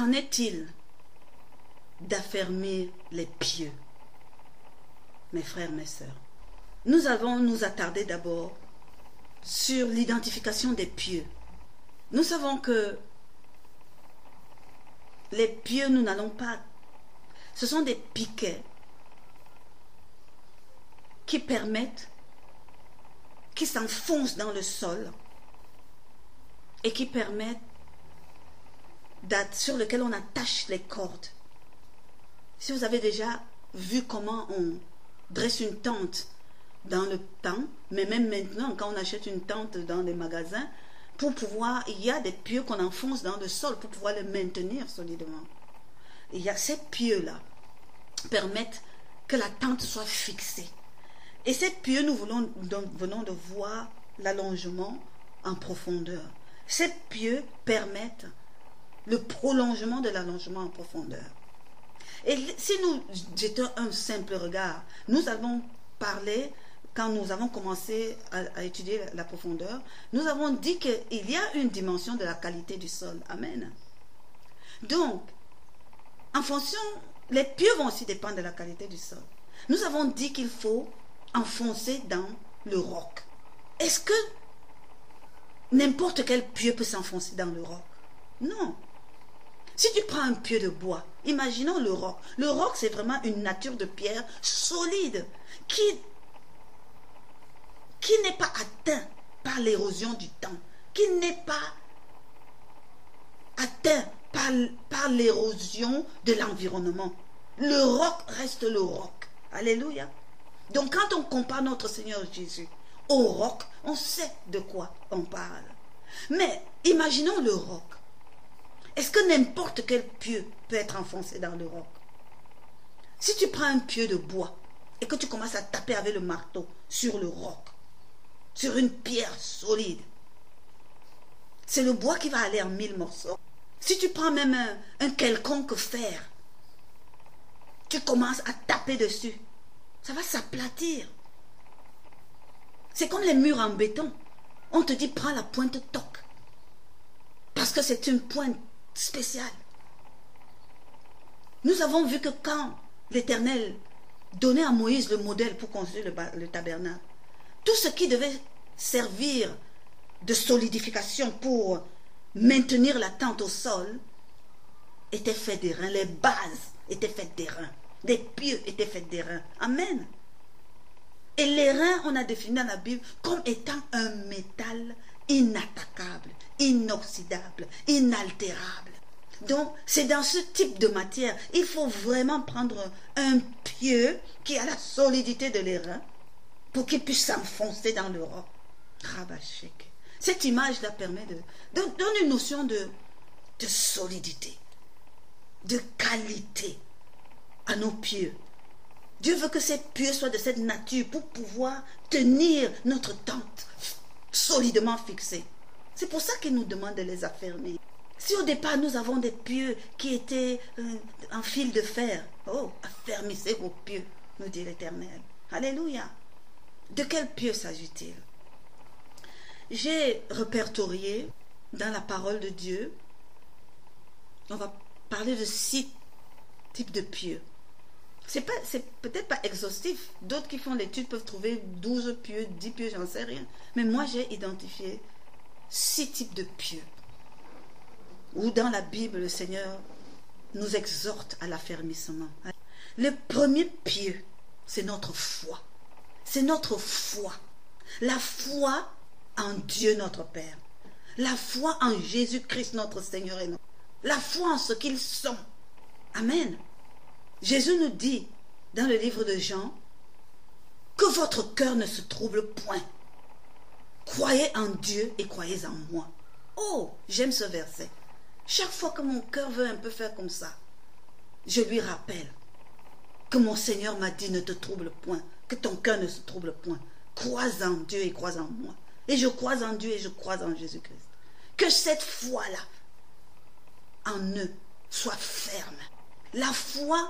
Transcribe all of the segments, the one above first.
qu'en est-il d'affermir les pieux? Mes frères, mes sœurs, nous allons nous attarder d'abord sur l'identification des pieux. Nous savons que les pieux, nous n'allons pas... Ce sont des piquets qui permettent, qui s'enfoncent dans le sol et qui permettent, sur lequel on attache les cordes. Si vous avez déjà vu comment on dresse une tente dans le temps, mais même maintenant, quand on achète une tente dans les magasins, pour pouvoir, il y a des pieux qu'on enfonce dans le sol pour pouvoir les maintenir solidement. Il y a ces pieux-là permettent que la tente soit fixée. Et ces pieux, nous venons de voir l'allongement en profondeur. Ces pieux permettent le prolongement de l'allongement en profondeur. Et si nous jetons un simple regard, nous avons parlé, quand nous avons commencé à étudier la profondeur, nous avons dit qu'il y a une dimension de la qualité du sol. Amen. Donc, en fonction, les pieux vont aussi dépendre de la qualité du sol. Nous avons dit qu'il faut enfoncer dans le roc. Est-ce que n'importe quel pieu peut s'enfoncer dans le roc? Non. Si tu prends un pieu de bois, imaginons le roc. Le roc, c'est vraiment une nature de pierre solide qui n'est pas atteint par l'érosion du temps, qui n'est pas atteint par l'érosion de l'environnement. Le roc reste le roc. Alléluia. Donc quand on compare notre Seigneur Jésus au roc, on sait de quoi on parle. Mais imaginons le roc. Est-ce que n'importe quel pieu peut être enfoncé dans le roc? Si tu prends un pieu de bois et que tu commences à taper avec le marteau sur le roc, sur une pierre solide, c'est le bois qui va aller en 1000 morceaux. Si tu prends même un quelconque fer, tu commences à taper dessus, ça va s'aplatir. C'est comme les murs en béton. On te dit, prends la pointe toc. Parce que c'est une pointe spéciale. Nous avons vu que quand l'Éternel donnait à Moïse le modèle pour construire le tabernacle, tout ce qui devait servir de solidification pour maintenir la tente au sol était fait d'airain. Les bases étaient faites d'airain. Les pieux étaient faits d'airain. Amen. Et l'airain, on a défini dans la Bible comme étant un métal inattaquable, inoxydable, inaltérable. Donc, c'est dans ce type de matière, il faut vraiment prendre un pieu qui a la solidité de l'airain pour qu'il puisse s'enfoncer dans le roc. Rabashek. Cette image-là permet de donner une notion de solidité, de qualité à nos pieux. Dieu veut que ces pieux soient de cette nature pour pouvoir tenir notre tente solidement fixée. C'est pour ça qu'il nous demande de les affermir. Si au départ nous avons des pieux qui étaient en fil de fer, oh, affermissez vos pieux, nous dit l'Éternel. Alléluia. De quel pieux s'agit-il? J'ai répertorié dans la parole de Dieu, on va parler de 6 types de pieux. C'est peut-être pas exhaustif. D'autres qui font l'étude peuvent trouver 12 pieux, 10 pieux, j'en sais rien. Mais moi, j'ai identifié 6 types de pieux. Où dans la Bible, le Seigneur nous exhorte à l'affermissement. Le premier pieux, c'est notre foi. C'est notre foi. La foi en Dieu notre Père. La foi en Jésus-Christ notre Seigneur et notre... La foi en ce qu'ils sont. Amen. Jésus nous dit dans le livre de Jean que votre cœur ne se trouble point. Croyez en Dieu et croyez en moi. Oh, j'aime ce verset. Chaque fois que mon cœur veut un peu faire comme ça, je lui rappelle que mon Seigneur m'a dit ne te trouble point, que ton cœur ne se trouble point. Crois en Dieu et crois en moi. Et je crois en Dieu et je crois en Jésus-Christ. Que cette foi-là en eux soit ferme. La foi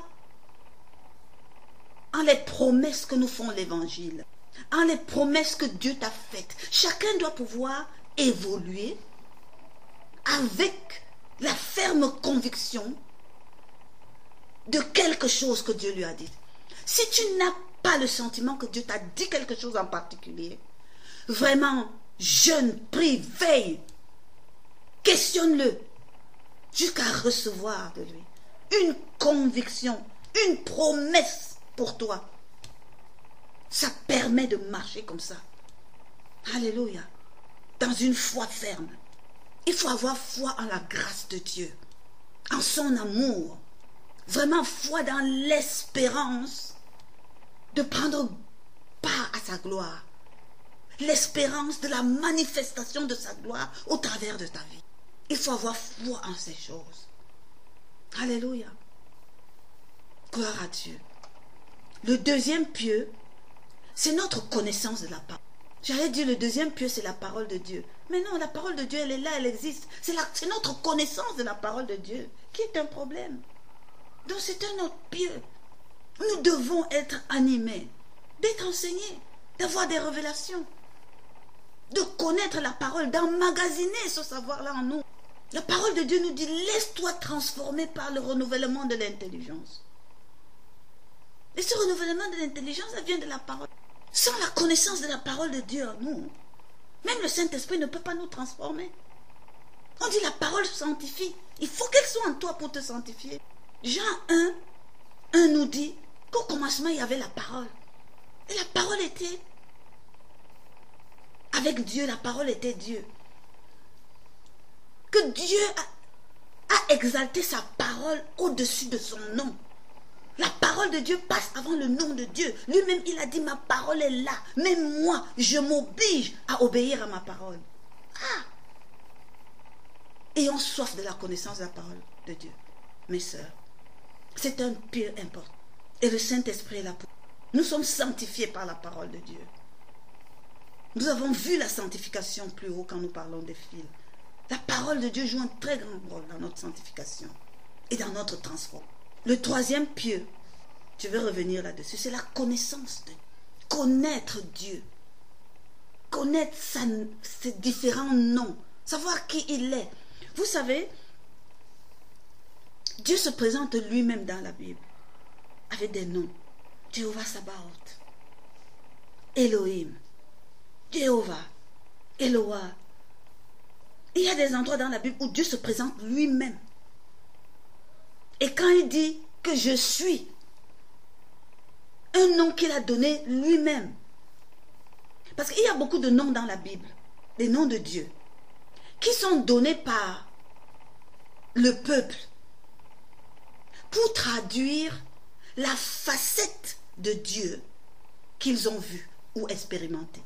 en les promesses que nous font l'Évangile, en les promesses que Dieu t'a faites. Chacun doit pouvoir évoluer avec la ferme conviction de quelque chose que Dieu lui a dit. Si tu n'as pas le sentiment que Dieu t'a dit quelque chose en particulier, vraiment, jeûne, prie, veille, questionne-le jusqu'à recevoir de lui une conviction, une promesse pour toi. Ça permet de marcher comme ça. Alléluia. Dans une foi ferme. Il faut avoir foi en la grâce de Dieu, en son amour. Vraiment foi dans l'espérance de prendre part à sa gloire. L'espérance de la manifestation de sa gloire au travers de ta vie. Il faut avoir foi en ces choses. Alléluia. Gloire à Dieu. Le deuxième pieu, c'est notre connaissance de la parole. J'allais dire le deuxième pieu, c'est la parole de Dieu. Mais non, la parole de Dieu, elle est là, elle existe. C'est notre connaissance de la parole de Dieu qui est un problème. Donc c'est un autre pieu. Nous devons être animés, d'être enseignés, d'avoir des révélations, de connaître la parole, d'emmagasiner ce savoir-là en nous. La parole de Dieu nous dit, laisse-toi transformer par le renouvellement de l'intelligence. Et ce renouvellement de l'intelligence, ça vient de la parole. Sans la connaissance de la parole de Dieu en nous, même le Saint-Esprit ne peut pas nous transformer. On dit la parole sanctifie. Il faut qu'elle soit en toi pour te sanctifier. Jean 1 nous dit qu'au commencement, il y avait la parole. Et la parole était avec Dieu, la parole était Dieu. Que Dieu a exalté sa parole au-dessus de son nom. La parole de Dieu passe avant le nom de Dieu. Lui-même, il a dit, ma parole est là. Même moi, je m'oblige à obéir à ma parole. Ah! Ayons soif de la connaissance de la parole de Dieu. Mes sœurs, c'est un pieu important. Et le Saint-Esprit est là pour nous. Nous sommes sanctifiés par la parole de Dieu. Nous avons vu la sanctification plus haut quand nous parlons des fils. La parole de Dieu joue un très grand rôle dans notre sanctification et dans notre transformation. Le troisième pieu, je vais revenir là-dessus, c'est la connaissance de Dieu. Connaître Dieu. Connaître ses différents noms. Savoir qui il est. Vous savez, Dieu se présente lui-même dans la Bible avec des noms. Jéhovah Sabaoth, Elohim, Jéhovah, Eloah. Il y a des endroits dans la Bible où Dieu se présente lui-même. Et quand il dit que je suis, un nom qu'il a donné lui-même. Parce qu'il y a beaucoup de noms dans la Bible, des noms de Dieu, qui sont donnés par le peuple pour traduire la facette de Dieu qu'ils ont vue ou expérimentée.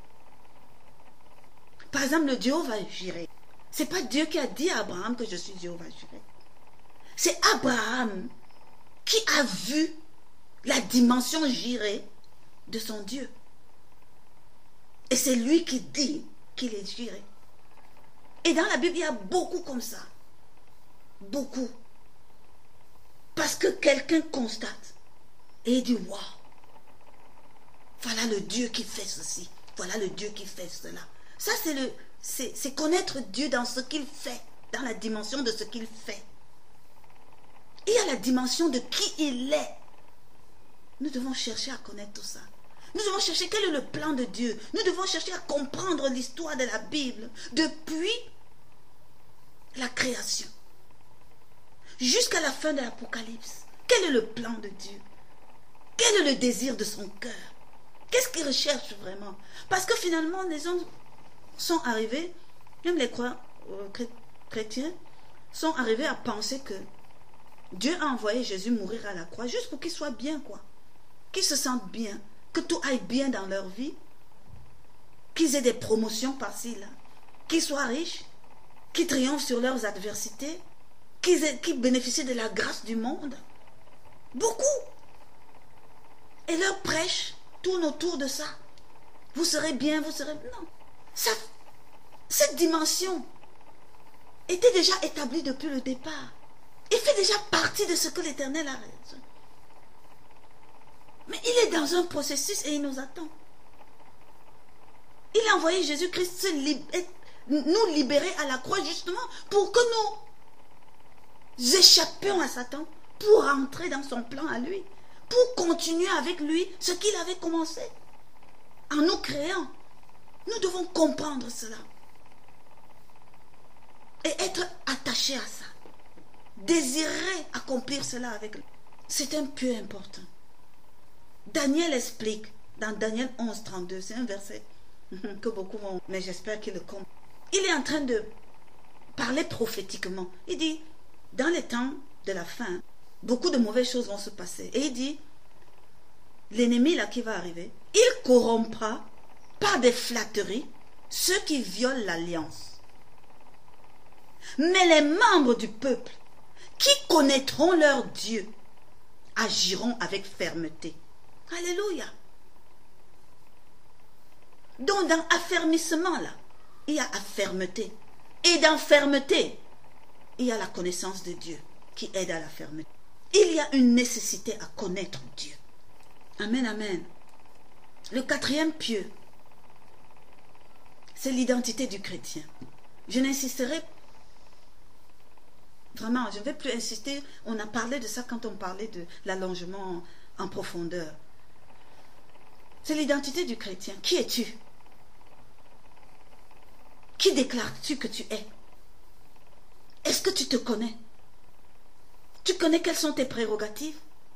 Par exemple, le Jéhovah Jireh. Ce n'est pas Dieu qui a dit à Abraham que je suis Jéhovah Jireh. C'est Abraham qui a vu la dimension Jireh de son Dieu. Et c'est lui qui dit qu'il est Jireh. Et dans la Bible, il y a beaucoup comme ça. Beaucoup. Parce que quelqu'un constate et il dit, waouh, voilà le Dieu qui fait ceci, voilà le Dieu qui fait cela. Ça, c'est connaître Dieu dans ce qu'il fait, dans la dimension de ce qu'il fait. Il y a la dimension de qui il est. Nous devons chercher à connaître tout ça. Nous devons chercher quel est le plan de Dieu. Nous devons chercher à comprendre l'histoire de la Bible depuis la création jusqu'à la fin de l'Apocalypse. Quel est le plan de Dieu? Quel est le désir de son cœur? Qu'est-ce qu'il recherche vraiment? Parce que finalement, les hommes sont arrivés, même les croyants chrétiens, sont arrivés à penser que Dieu a envoyé Jésus mourir à la croix juste pour qu'ils soient bien, quoi. Qu'ils se sentent bien, que tout aille bien dans leur vie, qu'ils aient des promotions par-ci, là, qu'ils soient riches, qu'ils triomphent sur leurs adversités, qu'ils bénéficient de la grâce du monde. Beaucoup. Et leur prêche tourne autour de ça. Vous serez bien, vous serez... Non. Ça, cette dimension était déjà établie depuis le départ. Il fait déjà partie de ce que l'Éternel a raison. Mais il est dans un processus et il nous attend. Il a envoyé Jésus-Christ nous libérer à la croix justement pour que nous échappons à Satan pour entrer dans son plan à lui, pour continuer avec lui ce qu'il avait commencé. En nous créant, nous devons comprendre cela et être attachés à ça. Désirer accomplir cela avec lui. C'est un peu important. Daniel explique dans Daniel 11, 32, c'est un verset que beaucoup vont, mais j'espère qu'il le comprend. Il est en train de parler prophétiquement. Il dit, dans les temps de la fin, beaucoup de mauvaises choses vont se passer. Et il dit, l'ennemi là qui va arriver, il corrompra par des flatteries ceux qui violent l'alliance. Mais les membres du peuple qui connaîtront leur Dieu agiront avec fermeté. Alléluia. Donc dans affermissement là, il y a fermeté. Et dans fermeté, il y a la connaissance de Dieu qui aide à la fermeté. Il y a une nécessité à connaître Dieu. Amen, amen. Le quatrième pieu, c'est l'identité du chrétien. Je n'insisterai vraiment, je ne vais plus insister. On a parlé de ça quand on parlait de l'allongement en profondeur. C'est l'identité du chrétien. Qui es-tu? Qui déclares-tu que tu es? Est-ce que tu te connais? Tu connais quelles sont tes prérogatives?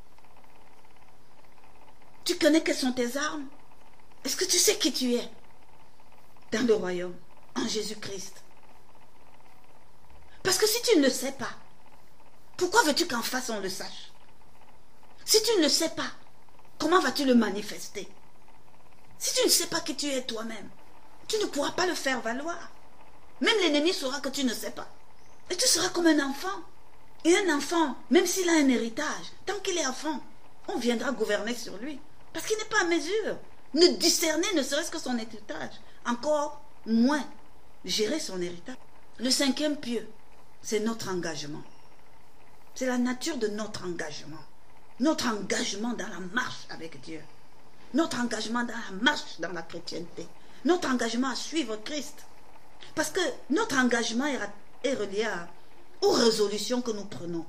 Tu connais quelles sont tes armes? Est-ce que tu sais qui tu es dans le royaume, en Jésus-Christ? Parce que si tu ne le sais pas, pourquoi veux-tu qu'en face on le sache? Si tu ne le sais pas, comment vas-tu le manifester? Si tu ne sais pas qui tu es toi-même, tu ne pourras pas le faire valoir. Même l'ennemi saura que tu ne sais pas. Et tu seras comme un enfant. Et un enfant, même s'il a un héritage, tant qu'il est enfant, on viendra gouverner sur lui. Parce qu'il n'est pas à mesure. Ne discerner ne serait-ce que son héritage. Encore moins gérer son héritage. Le cinquième pieu, c'est notre engagement. C'est la nature de notre engagement. Notre engagement dans la marche avec Dieu. Notre engagement dans la marche dans la chrétienté. Notre engagement à suivre Christ. Parce que notre engagement est relié aux résolutions que nous prenons.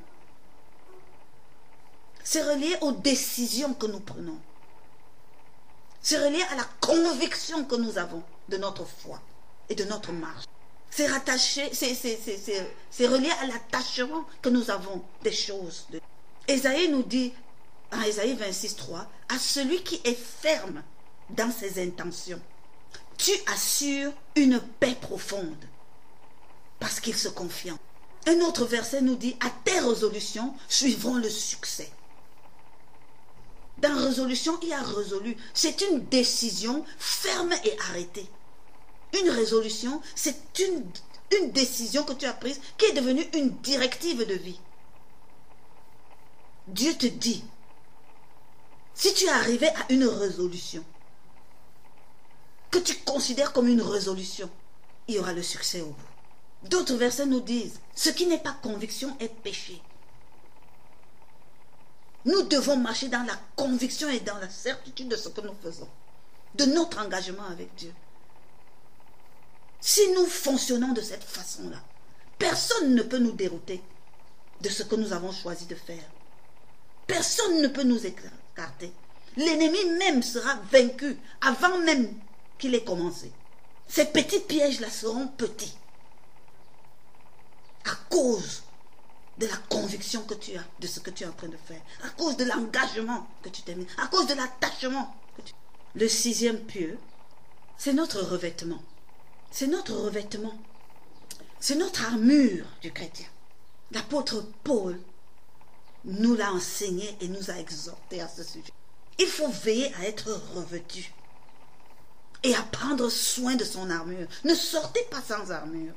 C'est relié aux décisions que nous prenons. C'est relié à la conviction que nous avons de notre foi et de notre marche. C'est rattaché, c'est relié à l'attachement que nous avons des choses. Ésaïe nous dit, en Ésaïe 26, 3, à celui qui est ferme dans ses intentions, tu assures une paix profonde parce qu'il se confie. Un autre verset nous dit, à tes résolutions suivront le succès. Dans résolution, il y a résolu. C'est une décision ferme et arrêtée. Une résolution, c'est une décision que tu as prise qui est devenue une directive de vie. Dieu te dit, si tu es arrivé à une résolution, que tu considères comme une résolution, il y aura le succès au bout. D'autres versets nous disent, ce qui n'est pas conviction est péché. Nous devons marcher dans la conviction et dans la certitude de ce que nous faisons, de notre engagement avec Dieu. Si nous fonctionnons de cette façon-là, personne ne peut nous dérouter de ce que nous avons choisi de faire. Personne ne peut nous écarter. L'ennemi même sera vaincu avant même qu'il ait commencé. Ces petits pièges-là seront petits à cause de la conviction que tu as de ce que tu es en train de faire, à cause de l'engagement que tu t'es mis, à cause de l'attachement que tu... Le sixième pieu, c'est notre revêtement. C'est notre revêtement. C'est notre armure du chrétien. L'apôtre Paul nous l'a enseigné et nous a exhorté à ce sujet. Il faut veiller à être revêtu et à prendre soin de son armure. Ne sortez pas sans armure.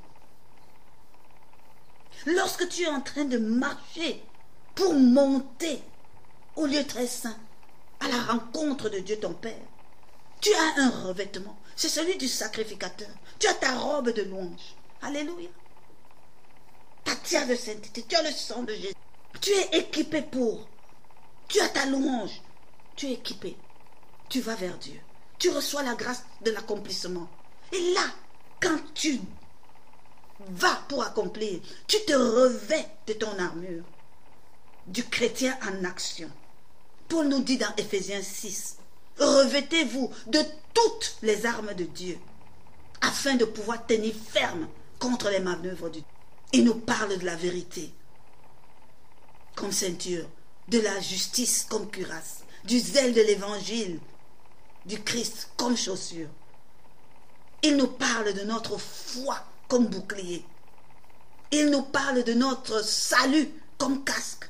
Lorsque tu es en train de marcher pour monter au lieu très saint, à la rencontre de Dieu ton Père, tu as un revêtement. C'est celui du sacrificateur. Tu as ta robe de louange. Alléluia. Ta tiare de sainteté. Tu as le sang de Jésus. Tu es équipé pour. Tu as ta louange. Tu es équipé. Tu vas vers Dieu. Tu reçois la grâce de l'accomplissement. Et là, quand tu va pour accomplir. Tu te revêts de ton armure, du chrétien en action. Paul nous dit dans Éphésiens 6, revêtez-vous de toutes les armes de Dieu, afin de pouvoir tenir ferme contre les manœuvres du diable. Il nous parle de la vérité comme ceinture, de la justice comme cuirasse, du zèle de l'évangile du Christ comme chaussure. Il nous parle de notre foi comme bouclier. Il nous parle de notre salut comme casque.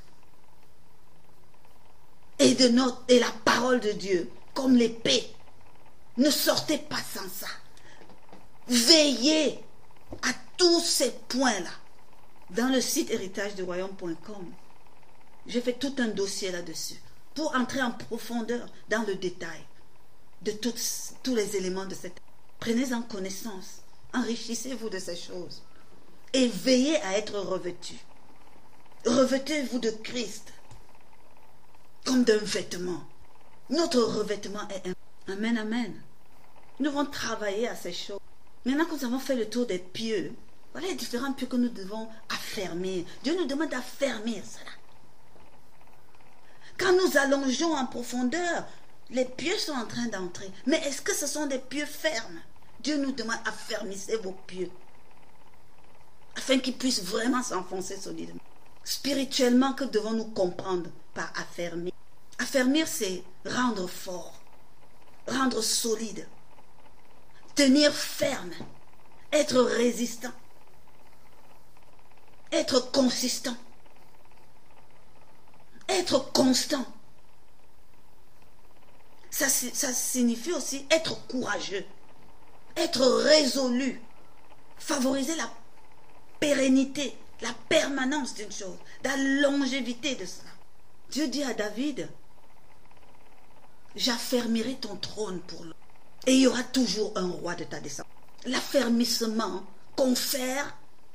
Et la parole de Dieu comme l'épée. Ne sortez pas sans ça. Veillez à tous ces points-là. Dans le site héritageduroyaume.com, j'ai fait tout un dossier là-dessus pour entrer en profondeur dans le détail de tous les éléments de cette. Prenez-en connaissance, enrichissez-vous de ces choses et veillez à être revêtus. Revêtez-vous de Christ comme d'un vêtement. Notre revêtement est un. Amen, amen. Nous devons travailler à ces choses. Maintenant que nous avons fait le tour des pieux, voilà les différents pieux que nous devons affermir. Dieu nous demande d'affermir cela. Quand nous allongeons en profondeur, les pieux sont en train d'entrer. Mais est-ce que ce sont des pieux fermes? Dieu nous demande affermissez vos pieux, afin qu'ils puissent vraiment s'enfoncer solidement. Spirituellement, que devons-nous comprendre par affermir? Affermir, c'est rendre fort, rendre solide, tenir ferme, être résistant, être consistant, être constant. Ça signifie aussi être courageux, être résolu, favoriser la pérennité, la permanence d'une chose, la longévité de cela. Dieu dit à David, j'affermirai ton trône pour l'homme. Et il y aura toujours un roi de ta descendance. L'affermissement confère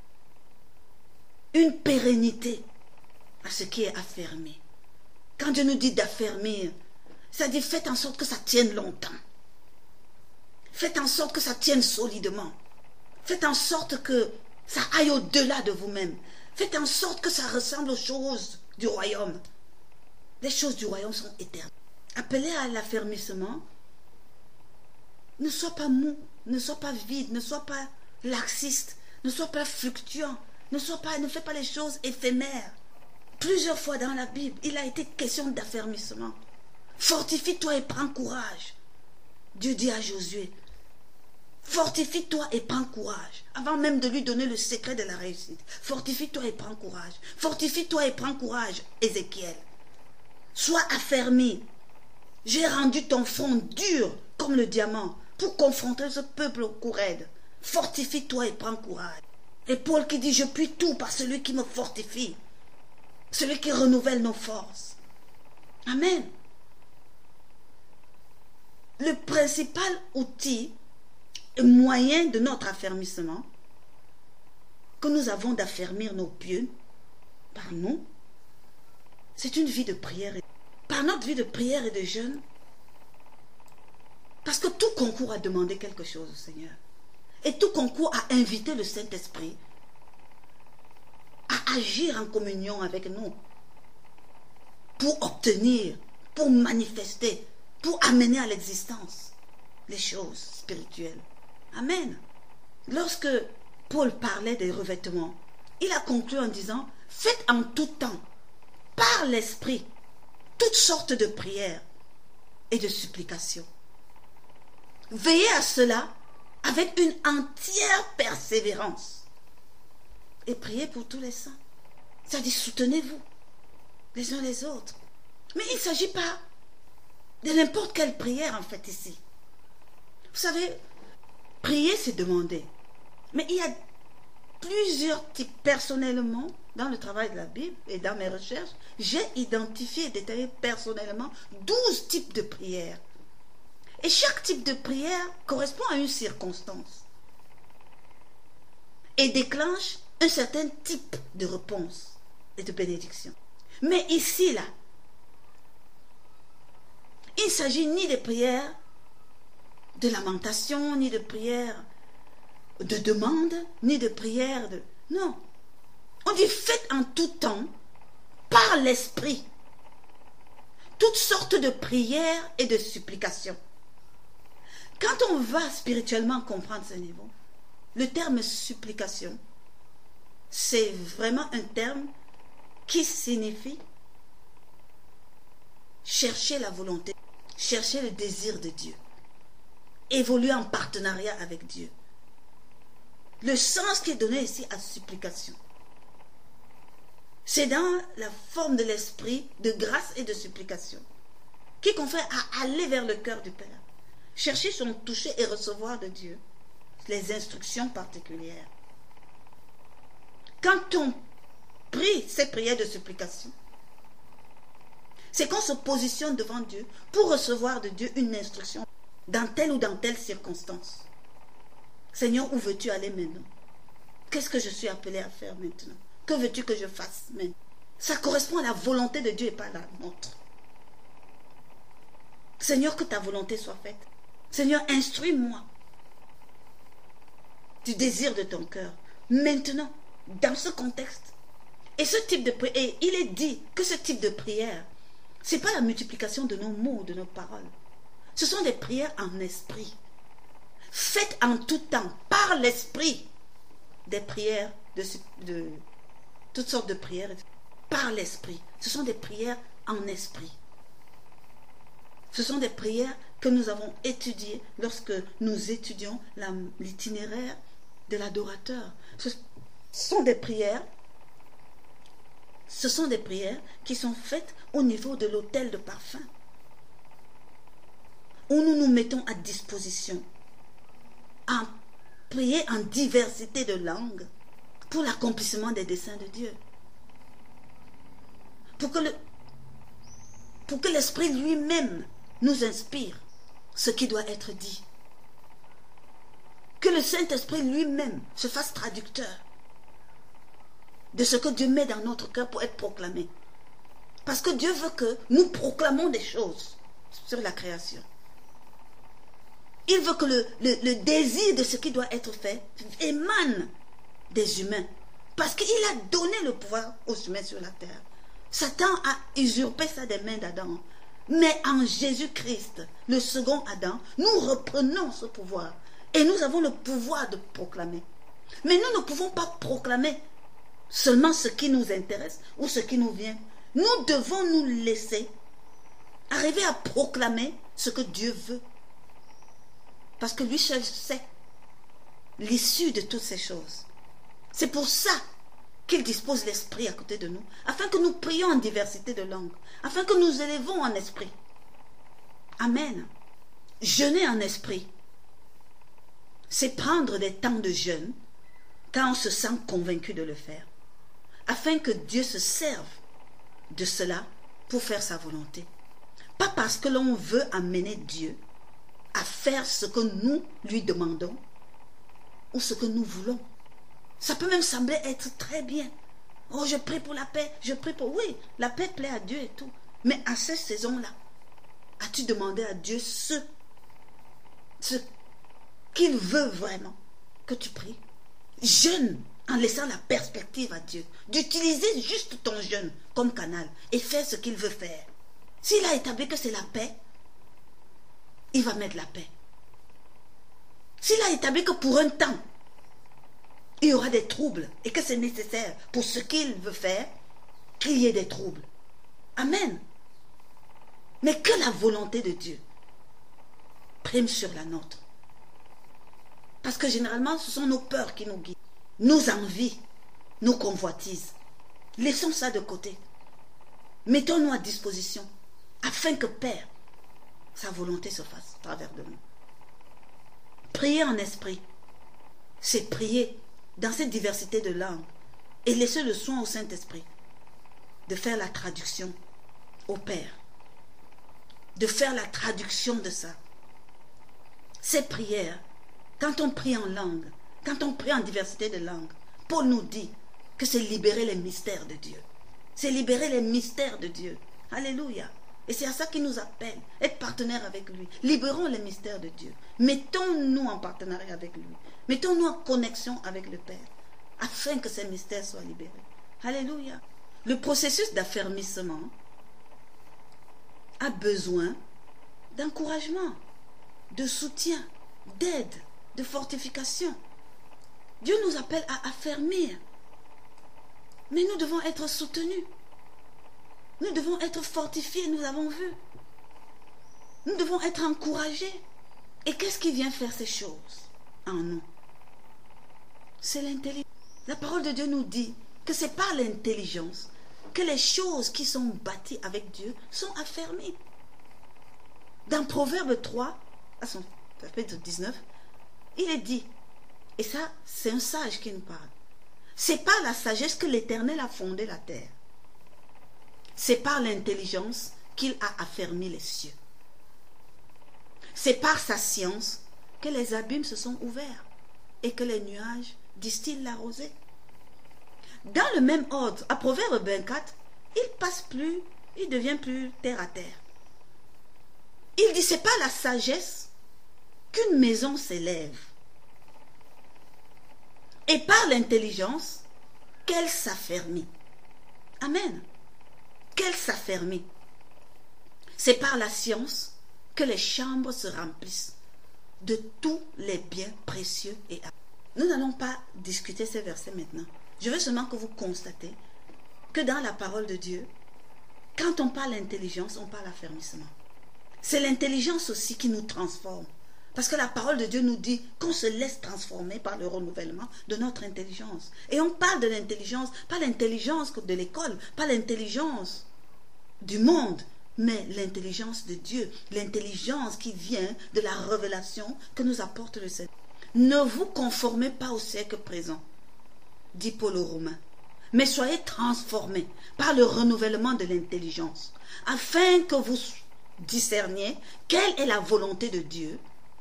une pérennité à ce qui est affermi. Quand Dieu nous dit d'affermir, ça dit faites en sorte que ça tienne longtemps. Faites en sorte que ça tienne solidement. Faites en sorte que ça aille au-delà de vous-même. Faites en sorte que ça ressemble aux choses du royaume. Les choses du royaume sont éternelles. Appelez à l'affermissement. Ne sois pas mou, ne sois pas vide, ne sois pas laxiste, ne sois pas fluctuant, ne fais pas les choses éphémères. Plusieurs fois dans la Bible, il a été question d'affermissement. Fortifie-toi et prends courage. Dieu dit à Josué, fortifie-toi et prends courage. Avant même de lui donner le secret de la réussite. Fortifie-toi et prends courage. Fortifie-toi et prends courage, Ézéchiel. Sois affermi. J'ai rendu ton front dur comme le diamant pour confronter ce peuple au cou raide. Fortifie-toi et prends courage. Et Paul qui dit, je puis tout par celui qui me fortifie. Celui qui renouvelle nos forces. Amen. Le principal outil et moyen de notre affermissement, que nous avons d'affermir nos pieux par nous, c'est une vie de prière. Par notre vie de prière et de jeûne, parce que tout concourt à demander quelque chose au Seigneur. Et tout concourt à inviter le Saint-Esprit à agir en communion avec nous pour obtenir, pour manifester, pour amener à l'existence les choses spirituelles. Amen. Lorsque Paul parlait des revêtements, il a conclu en disant, faites en tout temps, par l'Esprit, toutes sortes de prières et de supplications. Veillez à cela avec une entière persévérance. Et priez pour tous les saints. Ça dit soutenez-vous les uns les autres. Mais il ne s'agit pas de n'importe quelle prière en fait ici. Vous savez, prier c'est demander. Mais il y a plusieurs types. Personnellement, dans le travail de la Bible et dans mes recherches, j'ai identifié et détaillé personnellement 12 types de prières. Et chaque type de prière correspond à une circonstance et déclenche un certain type de réponse et de bénédiction. Mais ici, là, il ne s'agit ni de prières de lamentation, ni de prières de demande, ni de prière. Non. On dit faites en tout temps, par l'Esprit, toutes sortes de prières et de supplications. Quand on va spirituellement comprendre ce niveau, le terme supplication, c'est vraiment un terme qui signifie chercher la volonté, chercher le désir de Dieu, évoluer en partenariat avec Dieu. Le sens qui est donné ici à supplication, c'est dans la forme de l'esprit de grâce et de supplication qui confère à aller vers le cœur du Père, chercher son toucher et recevoir de Dieu les instructions particulières. Quand on prie ces prières de supplication, c'est qu'on se positionne devant Dieu pour recevoir de Dieu une instruction dans telle ou dans telle circonstance. Seigneur, où veux-tu aller maintenant? Qu'est-ce que je suis appelé à faire maintenant? Que veux-tu que je fasse maintenant? Ça correspond à la volonté de Dieu et pas à la nôtre. Seigneur, que ta volonté soit faite. Seigneur, instruis-moi du désir de ton cœur. Maintenant, dans ce contexte. Et ce type de prière, et il est dit que ce type de prière, ce n'est pas la multiplication de nos mots, de nos paroles. Ce sont des prières en esprit. Faites en tout temps, par l'esprit, des prières, de toutes sortes de prières, par l'esprit. Ce sont des prières en esprit. Ce sont des prières que nous avons étudiées lorsque nous étudions l'itinéraire de l'adorateur. Ce sont des prières qui sont faites au niveau de l'autel de parfum, où nous nous mettons à disposition, à prier en diversité de langues pour l'accomplissement des desseins de Dieu. Pour que l'Esprit lui-même nous inspire ce qui doit être dit. Que le Saint-Esprit lui-même se fasse traducteur de ce que Dieu met dans notre cœur pour être proclamé. Parce que Dieu veut que nous proclamons des choses sur la création. Il veut que le désir de ce qui doit être fait émane des humains. Parce qu'il a donné le pouvoir aux humains sur la terre. Satan a usurpé ça des mains d'Adam. Mais en Jésus-Christ, le second Adam, nous reprenons ce pouvoir. Et nous avons le pouvoir de proclamer. Mais nous ne pouvons pas proclamer seulement ce qui nous intéresse ou ce qui nous vient. Nous devons nous laisser arriver à proclamer ce que Dieu veut. Parce que lui seul sait l'issue de toutes ces choses. C'est pour ça qu'il dispose l'esprit à côté de nous, afin que nous prions en diversité de langues, afin que nous élevons en esprit. Amen. Jeûner en esprit, c'est prendre des temps de jeûne quand on se sent convaincu de le faire, afin que Dieu se serve de cela pour faire sa volonté. Pas parce que l'on veut amener Dieu à faire ce que nous lui demandons ou ce que nous voulons. Ça peut même sembler être très bien. Oh, je prie pour la paix, je prie pour... Oui, la paix plaît à Dieu et tout. Mais à cette saison-là, as-tu demandé à Dieu ce qu'il veut vraiment que tu pries? Jeûne en laissant la perspective à Dieu. D'utiliser juste ton jeûne comme canal et faire ce qu'il veut faire. S'il a établi que c'est la paix, il va mettre la paix. S'il a établi que pour un temps, il y aura des troubles et que c'est nécessaire pour ce qu'il veut faire, qu'il y ait des troubles. Amen. Mais que la volonté de Dieu prime sur la nôtre. Parce que généralement, ce sont nos peurs qui nous guident, nos envies, nos convoitises. Laissons ça de côté. Mettons-nous à disposition afin que Père, sa volonté se fasse à travers de nous. Prier en esprit, c'est prier dans cette diversité de langues et laisser le soin au Saint-Esprit de faire la traduction au Père, de faire la traduction de ça. Ces prières, quand on prie en langue, quand on prie en diversité de langues, Paul nous dit que c'est libérer les mystères de Dieu. C'est libérer les mystères de Dieu. Alléluia. Et c'est à ça qu'il nous appelle, être partenaire avec lui. Libérons les mystères de Dieu. Mettons-nous en partenariat avec lui. Mettons-nous en connexion avec le Père, afin que ces mystères soient libérés. Alléluia. Le processus d'affermissement a besoin d'encouragement, de soutien, d'aide, de fortification. Dieu nous appelle à affermir. Mais nous devons être soutenus. Nous devons être fortifiés, nous avons vu. Nous devons être encouragés. Et qu'est-ce qui vient faire ces choses en nous? C'est l'intelligence. La parole de Dieu nous dit que c'est par l'intelligence que les choses qui sont bâties avec Dieu sont affermies. Dans Proverbe 3, à son chapitre 19, il est dit, et ça, c'est un sage qui nous parle, c'est par la sagesse que l'Éternel a fondé la terre. C'est par l'intelligence qu'il a affermi les cieux. C'est par sa science que les abîmes se sont ouverts et que les nuages distillent la rosée. Dans le même ordre, à Proverbe 24, il devient plus terre à terre. Il dit, c'est pas la sagesse qu'une maison s'élève, et par l'intelligence qu'elle s'affermit. Amen. Qu'elle s'affermit. C'est par la science que les chambres se remplissent de tous les biens précieux et nous n'allons pas discuter ces versets maintenant. Je veux seulement que vous constatez que dans la parole de Dieu, quand on parle d'intelligence, on parle d'affermissement. C'est l'intelligence aussi qui nous transforme. Parce que la parole de Dieu nous dit qu'on se laisse transformer par le renouvellement de notre intelligence. Et on parle de l'intelligence, pas l'intelligence de l'école, pas l'intelligence du monde, mais l'intelligence de Dieu, l'intelligence qui vient de la révélation que nous apporte le Seigneur. Ne vous conformez pas au siècle présent, dit Paul aux Romains, mais soyez transformés par le renouvellement de l'intelligence, afin que vous discerniez quelle est la volonté de Dieu,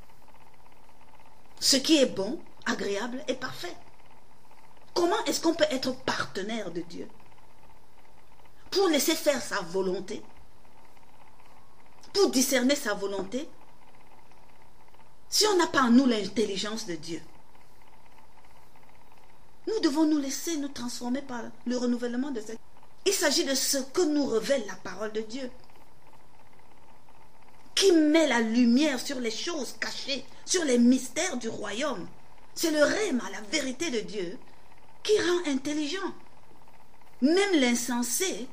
ce qui est bon, agréable et parfait. Comment est-ce qu'on peut être partenaire de Dieu pour laisser faire sa volonté, pour discerner sa volonté, si on n'a pas en nous l'intelligence de Dieu? Nous devons nous laisser nous transformer par le renouvellement de cette... Il s'agit de ce que nous révèle la parole de Dieu, qui met la lumière sur les choses cachées, sur les mystères du royaume. C'est le rhéma, la vérité de Dieu, qui rend intelligent. Même l'insensé,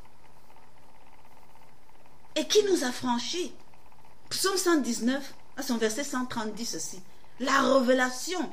et qui nous affranchit. Psaume 119, à son verset 130, dit ceci: la révélation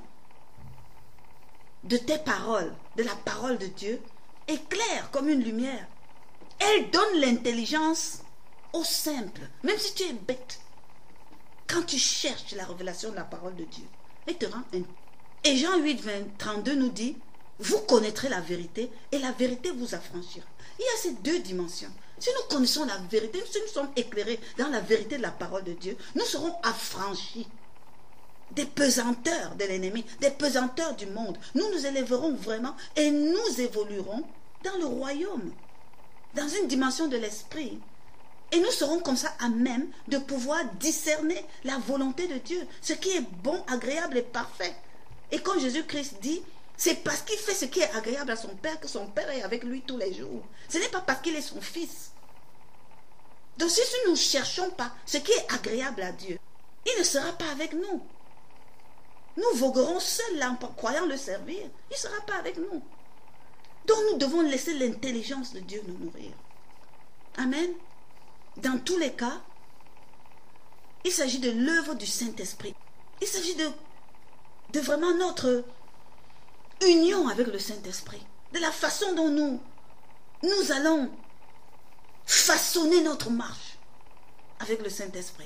de tes paroles, de la parole de Dieu, est claire comme une lumière. Elle donne l'intelligence au simple. Même si tu es bête, quand tu cherches la révélation de la parole de Dieu, elle te rend intelligent. Et Jean 8, 32 nous dit, vous connaîtrez la vérité et la vérité vous affranchira. Il y a ces deux dimensions. Si nous connaissons la vérité, si nous sommes éclairés dans la vérité de la parole de Dieu, nous serons affranchis des pesanteurs de l'ennemi, des pesanteurs du monde. Nous nous élèverons vraiment et nous évoluerons dans le royaume, dans une dimension de l'esprit. Et nous serons comme ça à même de pouvoir discerner la volonté de Dieu, ce qui est bon, agréable et parfait. Et comme Jésus-Christ dit, c'est parce qu'il fait ce qui est agréable à son Père que son Père est avec lui tous les jours. Ce n'est pas parce qu'il est son Fils. Donc si nous ne cherchons pas ce qui est agréable à Dieu, il ne sera pas avec nous. Nous voguerons seuls là en croyant le servir. Il ne sera pas avec nous. Donc nous devons laisser l'intelligence de Dieu nous nourrir. Amen. Dans tous les cas, il s'agit de l'œuvre du Saint-Esprit. Il s'agit de vraiment notre union avec le Saint-Esprit. De la façon dont nous allons façonner notre marche avec le Saint-Esprit.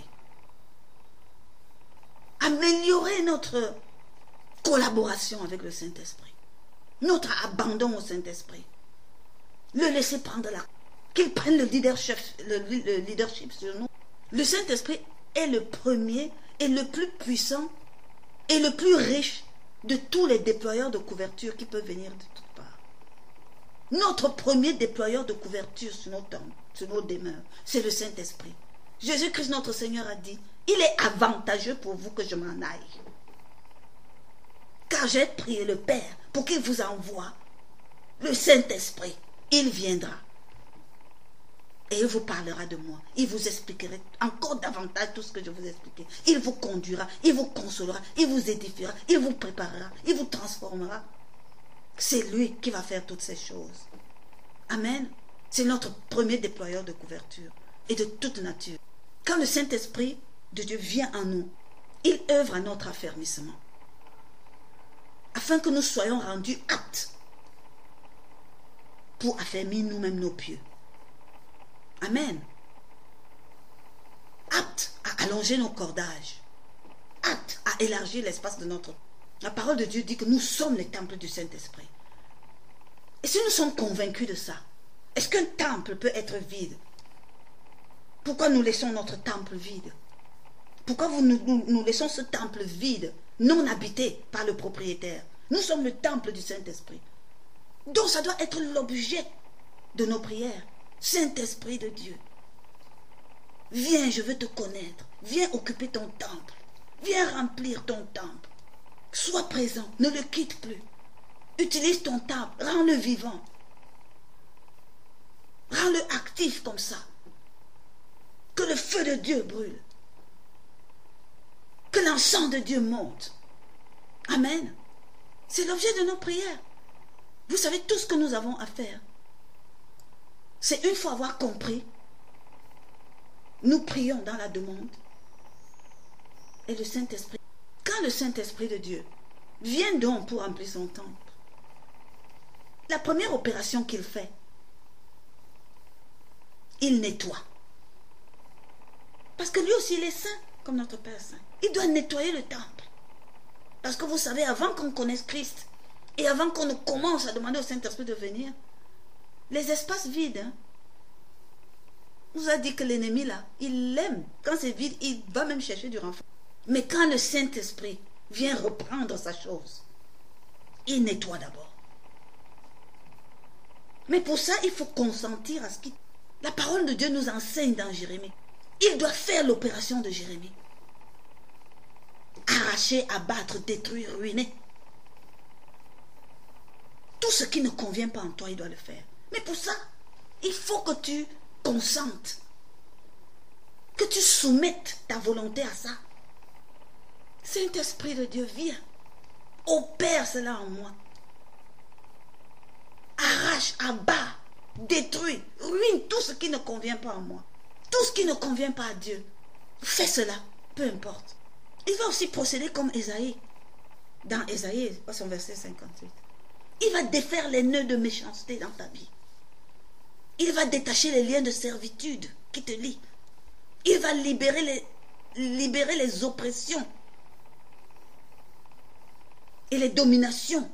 Améliorer notre collaboration avec le Saint-Esprit. Notre abandon au Saint-Esprit. Le laisser prendre qu'il prenne le leadership sur nous. Le Saint-Esprit est le premier et le plus puissant et le plus riche de tous les déployeurs de couverture qui peuvent venir de toutes parts. Notre premier déployeur de couverture sur nos temples, sur nos demeures, c'est le Saint-Esprit. Jésus-Christ, notre Seigneur, a dit, il est avantageux pour vous que je m'en aille. Car j'ai prié le Père pour qu'il vous envoie le Saint-Esprit. Il viendra. Et il vous parlera de moi. Il vous expliquera encore davantage tout ce que je vous ai expliqué. Il vous conduira, il vous consolera, il vous édifiera, il vous préparera, il vous transformera. C'est lui qui va faire toutes ces choses. Amen. C'est notre premier déployeur de couverture et de toute nature. Quand le Saint-Esprit de Dieu vient en nous, il œuvre à notre affermissement, afin que nous soyons rendus aptes pour affermir nous-mêmes nos pieds. Amen. Aptes à allonger nos cordages, aptes à élargir l'espace de notre... La parole de Dieu dit que nous sommes les temples du Saint-Esprit. Et si nous sommes convaincus de ça, est-ce qu'un temple peut être vide? Pourquoi nous laissons notre temple vide? Pourquoi nous laissons ce temple vide, non habité par le propriétaire? Nous sommes le temple du Saint-Esprit. Donc ça doit être l'objet de nos prières. Saint-Esprit de Dieu, viens, je veux te connaître. Viens occuper ton temple. Viens remplir ton temple. Sois présent, ne le quitte plus. Utilise ton temple, rends-le vivant. Rends-le actif comme ça. Que le feu de Dieu brûle. Que l'encens de Dieu monte. Amen. C'est l'objet de nos prières. Vous savez tout ce que nous avons à faire. C'est une fois avoir compris, nous prions dans la demande. Et le Saint-Esprit, quand le Saint-Esprit de Dieu vient donc pour remplir son temple, la première opération qu'il fait, il nettoie. Parce que lui aussi, il est saint, comme notre Père saint. Il doit nettoyer le temple. Parce que vous savez, avant qu'on connaisse Christ, et avant qu'on ne commence à demander au Saint-Esprit de venir, les espaces vides, on vous a dit que l'ennemi là, il l'aime. Quand c'est vide, il va même chercher du renfort. Mais quand le Saint-Esprit vient reprendre sa chose, il nettoie d'abord. Mais pour ça, il faut consentir à ce qu'il... La parole de Dieu nous enseigne dans Jérémie. Il doit faire l'opération de Jérémie. Arracher, abattre, détruire, ruiner. Tout ce qui ne convient pas en toi, il doit le faire. Mais pour ça, il faut que tu consentes. Que tu soumettes ta volonté à ça. Saint-Esprit de Dieu, viens. Opère cela en moi. Arrache, abat, détruis, ruine tout ce qui ne convient pas en moi. Tout ce qui ne convient pas à Dieu. Fais cela, peu importe. Il va aussi procéder comme Ésaïe. Dans Ésaïe, son verset 58. Il va défaire les nœuds de méchanceté dans ta vie. Il va détacher les liens de servitude qui te lient. Il va libérer les oppressions et les dominations.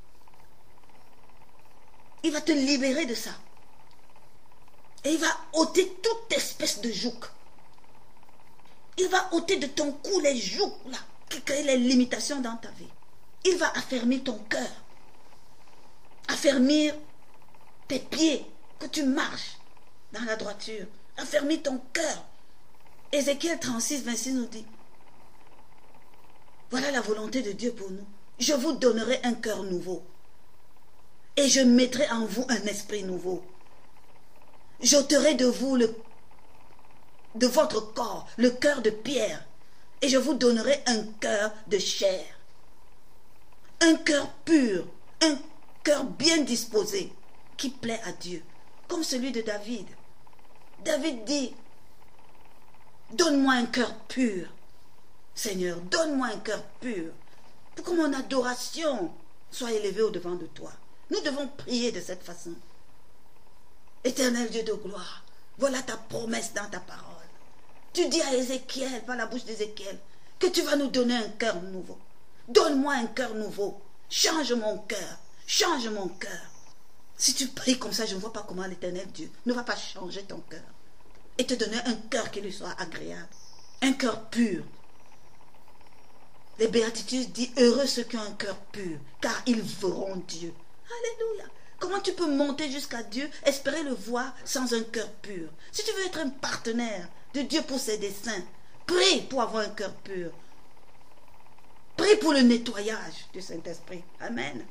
Il va te libérer de ça. Et il va ôter toute espèce de joug. Il va ôter de ton cou les jougs là, qui créent les limitations dans ta vie. Il va affermir ton cœur. Affermir tes pieds, que tu marches dans la droiture. Affermir ton cœur. Ézéchiel 36, 26 nous dit, voilà la volonté de Dieu pour nous. Je vous donnerai un cœur nouveau. Et je mettrai en vous un esprit nouveau. J'ôterai de vous de votre corps le cœur de pierre. Et je vous donnerai un cœur de chair. Un cœur pur. Un cœur bien disposé. Qui plaît à Dieu. Comme celui de David. David dit, donne-moi un cœur pur. Seigneur, donne-moi un cœur pur. Pour que mon adoration soit élevée au-devant de toi. Nous devons prier de cette façon. Éternel Dieu de gloire, voilà ta promesse dans ta parole. Tu dis à Ézéchiel, par la bouche d'Ézéchiel, que tu vas nous donner un cœur nouveau. Donne-moi un cœur nouveau. Change mon cœur. Change mon cœur. Si tu pries comme ça, je ne vois pas comment l'Éternel Dieu ne va pas changer ton cœur. Et te donner un cœur qui lui soit agréable. Un cœur pur. Les béatitudes disent, heureux ceux qui ont un cœur pur, car ils verront Dieu. Alléluia. Comment tu peux monter jusqu'à Dieu, espérer le voir sans un cœur pur? Si tu veux être un partenaire de Dieu pour ses desseins, prie pour avoir un cœur pur. Prie pour le nettoyage du Saint-Esprit. Amen.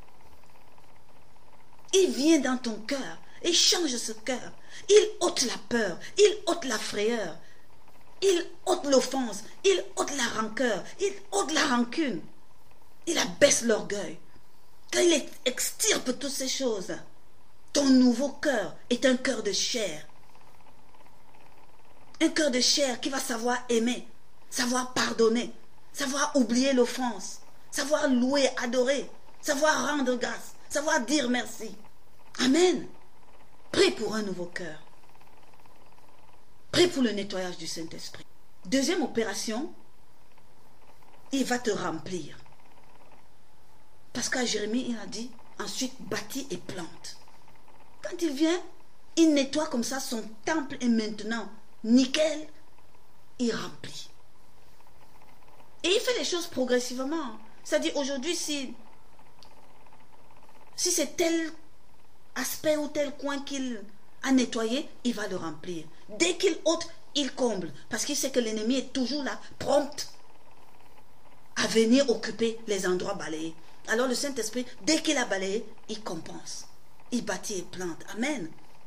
Il vient dans ton cœur et change ce cœur. Il ôte la peur, il ôte la frayeur, il ôte l'offense, il ôte la rancœur, il ôte la rancune. Il abaisse l'orgueil. Quand il extirpe toutes ces choses, ton nouveau cœur est un cœur de chair. Un cœur de chair qui va savoir aimer, savoir pardonner, savoir oublier l'offense, savoir louer, adorer, savoir rendre grâce, savoir dire merci. Amen. Prie pour un nouveau cœur. Prie pour le nettoyage du Saint-Esprit. Deuxième opération, il va te remplir. Parce qu'à Jérémie, il a dit, ensuite bâtis et plante. Quand il vient, il nettoie comme ça son temple et maintenant, nickel, il remplit. Et il fait les choses progressivement. C'est-à-dire aujourd'hui, si c'est tel aspect ou tel coin qu'il a nettoyé, il va le remplir. Dès qu'il ôte, il comble. Parce qu'il sait que l'ennemi est toujours là, prompt à venir occuper les endroits balayés. Alors le Saint-Esprit, dès qu'il a balayé, il compense. Il bâtit et plante. Amen.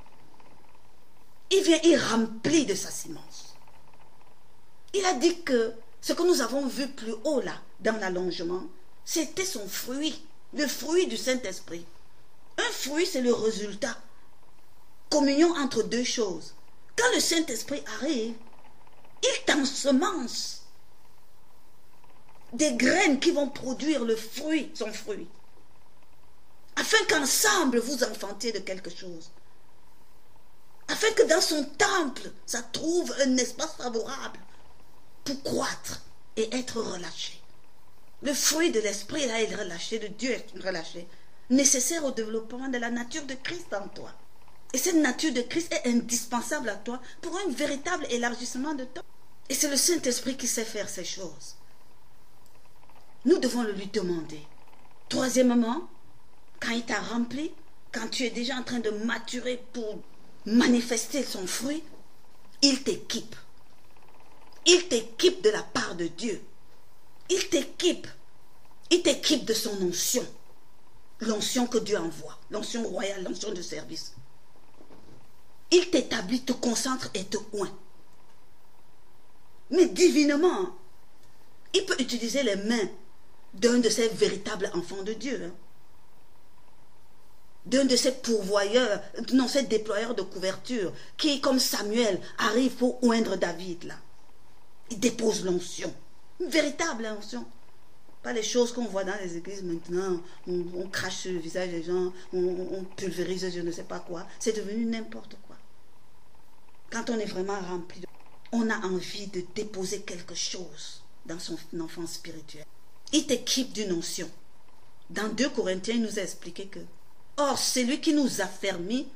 Il vient, il remplit de sa sémence. Il a dit que ce que nous avons vu plus haut là, dans l'allongement, c'était son fruit, le fruit du Saint-Esprit. Un fruit, c'est le résultat. Communion entre deux choses. Quand le Saint-Esprit arrive, il t'ensemence des graines qui vont produire le fruit, son fruit. Afin qu'ensemble vous enfantiez de quelque chose. Afin que dans son temple, ça trouve un espace favorable pour croître et être relâché. Le fruit de l'esprit là est relâché, de Dieu est relâché, nécessaire au développement de la nature de Christ en toi. Et cette nature de Christ est indispensable à toi pour un véritable élargissement de toi. Et c'est le Saint-Esprit qui sait faire ces choses. Nous devons le lui demander. Troisièmement, quand il t'a rempli, quand tu es déjà en train de maturer pour manifester son fruit, il t'équipe. Il t'équipe de la part de Dieu. Il t'équipe. Il t'équipe de son onction. L'onction que Dieu envoie. L'onction royale, l'onction de service. Il t'établit, te concentre et te oint. Mais divinement, il peut utiliser les mains d'un de ces véritables enfants de Dieu. D'un de ces pourvoyeurs, non, ces déployeurs de couverture, qui, comme Samuel, arrive pour oindre David, là. Il dépose l'onction. Une véritable onction. Pas les choses qu'on voit dans les églises maintenant. On crache sur le visage des gens, on pulvérise je ne sais pas quoi. C'est devenu n'importe quoi. Quand on est vraiment rempli, on a envie de déposer quelque chose dans son enfant spirituel. Il t'équipe d'une onction. Dans 2 Corinthiens, il nous a expliqué que or, celui qui nous a fermis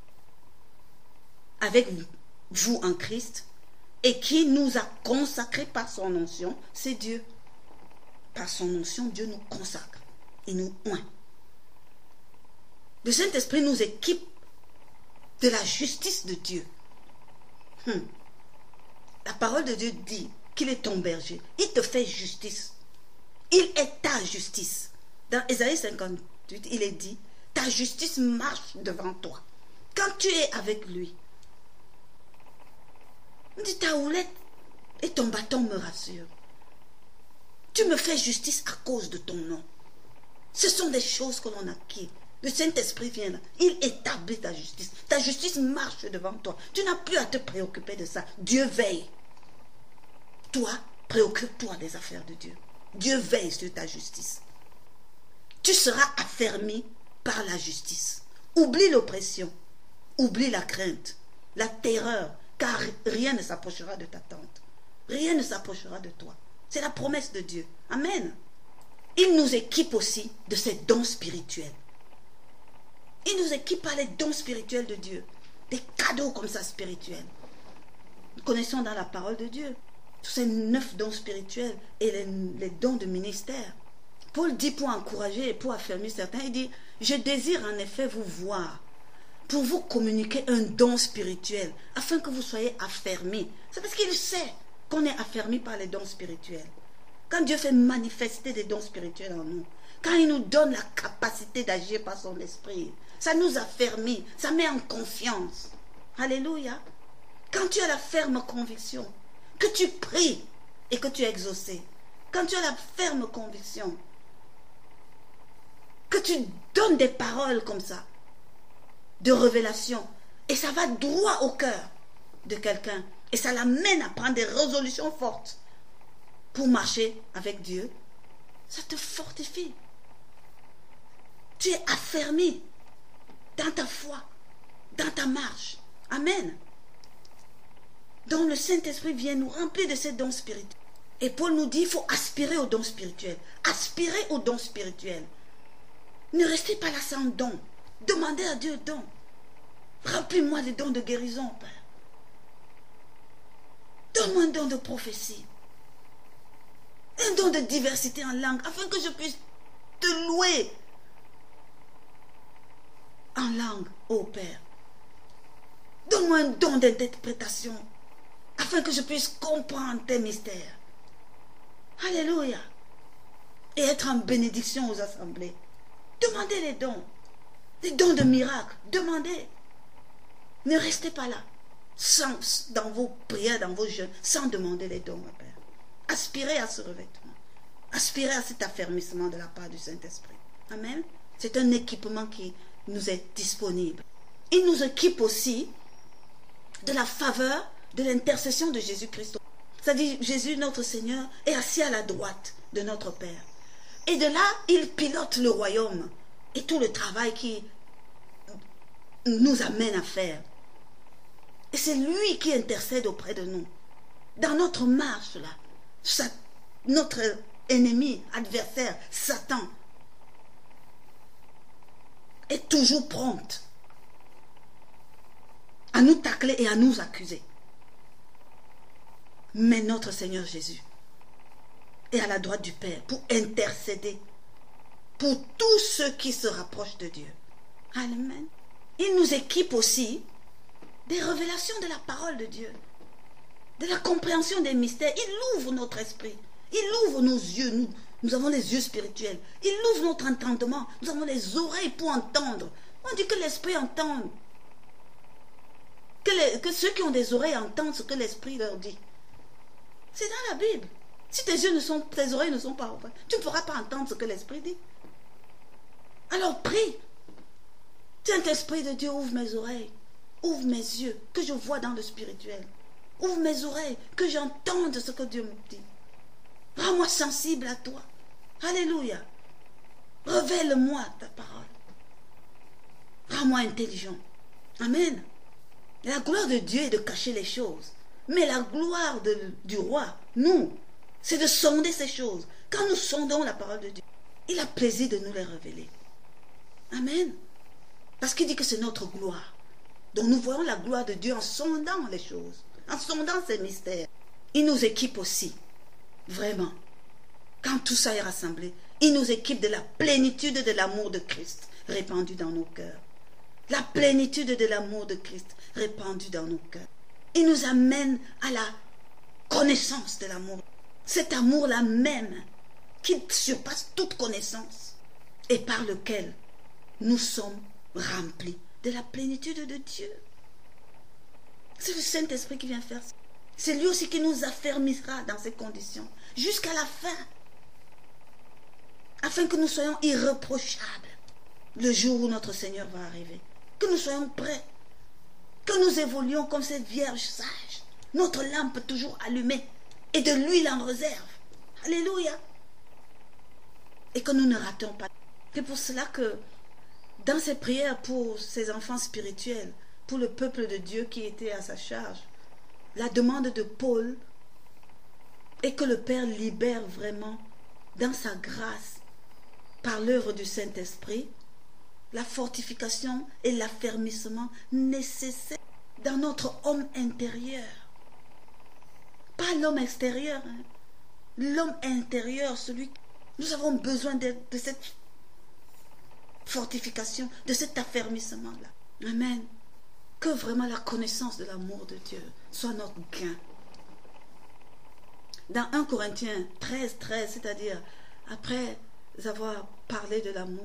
avec vous en Christ et qui nous a consacrés par son onction, c'est Dieu. Par son onction, Dieu nous consacre et nous oint. Le Saint-Esprit nous équipe de la justice de Dieu. La parole de Dieu dit qu'il est ton berger. Il te fait justice. Il est ta justice. Dans Ésaïe 58, il est dit, ta justice marche devant toi. Quand tu es avec lui, il dit, ta houlette et ton bâton me rassurent. Tu me fais justice à cause de ton nom. Ce sont des choses que l'on acquiert. Le Saint-Esprit vient là. Il établit ta justice. Ta justice marche devant toi. Tu n'as plus à te préoccuper de ça. Dieu veille. Toi, préoccupe-toi des affaires de Dieu. Dieu veille sur ta justice. Tu seras affermi par la justice. Oublie l'oppression. Oublie la crainte. La terreur. Car rien ne s'approchera de ta tente. Rien ne s'approchera de toi. C'est la promesse de Dieu. Amen. Il nous équipe aussi de ses dons spirituels. Il nous équipe par les dons spirituels de Dieu. Des cadeaux comme ça spirituels. Nous connaissons dans la parole de Dieu tous ces 9 dons spirituels et les dons de ministère. Paul dit pour encourager et pour affermir certains, il dit, Je désire en effet vous voir pour vous communiquer un don spirituel afin que vous soyez affermis. C'est parce qu'il sait qu'on est affermis par les dons spirituels. Quand Dieu fait manifester des dons spirituels en nous, quand il nous donne la capacité d'agir par son esprit, ça nous affermit, ça met en confiance. Alléluia. Quand tu as la ferme conviction que tu pries et que tu es exaucé, quand tu as la ferme conviction que tu donnes des paroles comme ça, de révélation, et ça va droit au cœur de quelqu'un, et ça l'amène à prendre des résolutions fortes pour marcher avec Dieu, ça te fortifie. Tu es affermi dans ta foi, dans ta marche. Amen. Donc le Saint-Esprit vient nous remplir de ces dons spirituels. Et Paul nous dit, il faut aspirer aux dons spirituels. Aspirer aux dons spirituels. Ne restez pas là sans don. Demandez à Dieu don. Remplis-moi des dons de guérison, Père. Donne-moi un don de prophétie. Un don de diversité en langue, afin que je puisse te louer en langue, ô Père. Donne-moi un don d'interprétation, afin que je puisse comprendre tes mystères. Alléluia. Et être en bénédiction aux assemblées. Demandez les dons de miracles. Demandez. Ne restez pas là, dans vos prières, dans vos jeûnes, sans demander les dons, Père. Aspirez à ce revêtement. Aspirez à cet affermissement de la part du Saint-Esprit. Amen. C'est un équipement qui nous est disponible. Il nous équipe aussi de la faveur de l'intercession de Jésus-Christ. C'est-à-dire, Jésus, notre Seigneur, est assis à la droite de notre Père. Et de là, il pilote le royaume et tout le travail qui nous amène à faire. Et c'est lui qui intercède auprès de nous. Dans notre marche, là, notre ennemi, adversaire, Satan, est toujours prompte à nous tacler et à nous accuser. Mais notre Seigneur Jésus est à la droite du Père pour intercéder pour tous ceux qui se rapprochent de Dieu. Amen. Il nous équipe aussi des révélations de la parole de Dieu, de la compréhension des mystères. Il ouvre notre esprit, il ouvre nos yeux. Nous avons les yeux spirituels. Il ouvre notre entendement. Nous avons les oreilles pour entendre. On dit que l'esprit entend. Que ceux qui ont des oreilles entendent ce que l'esprit leur dit. C'est dans la Bible. Si tes oreilles ne sont pas ouvertes, tu ne pourras pas entendre ce que l'esprit dit. Alors prie. Saint-Esprit de Dieu, ouvre mes oreilles. Ouvre mes yeux, que je vois dans le spirituel. Ouvre mes oreilles, que j'entende ce que Dieu me dit. Rends-moi sensible à toi. Alléluia. Révèle-moi ta parole. Rends-moi intelligent. Amen. La gloire de Dieu est de cacher les choses. Mais la gloire du roi, nous, c'est de sonder ces choses. Quand nous sondons la parole de Dieu, il a plaisir de nous les révéler. Amen. Parce qu'il dit que c'est notre gloire. Donc nous voyons la gloire de Dieu en sondant les choses, en sondant ces mystères. Il nous équipe aussi, vraiment. Quand tout ça est rassemblé, il nous équipe de la plénitude de l'amour de Christ répandu dans nos cœurs. La plénitude de l'amour de Christ répandu dans nos cœurs. Il nous amène à la connaissance de l'amour. Cet amour-là même qui surpasse toute connaissance et par lequel nous sommes remplis de la plénitude de Dieu. C'est le Saint-Esprit qui vient faire ça. C'est lui aussi qui nous affermira dans ces conditions jusqu'à la fin, afin que nous soyons irréprochables le jour où notre Seigneur va arriver. Que nous soyons prêts, que nous évoluions comme cette Vierge sage, notre lampe toujours allumée et de l'huile en réserve. Alléluia. Et que nous ne ratons pas. C'est pour cela que dans ces prières pour ces enfants spirituels, pour le peuple de Dieu qui était à sa charge, la demande de Paul est que le Père libère vraiment dans sa grâce, par l'œuvre du Saint-Esprit, la fortification et l'affermissement nécessaires dans notre homme intérieur. Pas l'homme extérieur, hein. L'homme intérieur, celui... Nous avons besoin de cette fortification, de cet affermissement-là. Amen. Que vraiment la connaissance de l'amour de Dieu soit notre gain. Dans 1 Corinthiens 13, c'est-à-dire après avoir parlé de l'amour,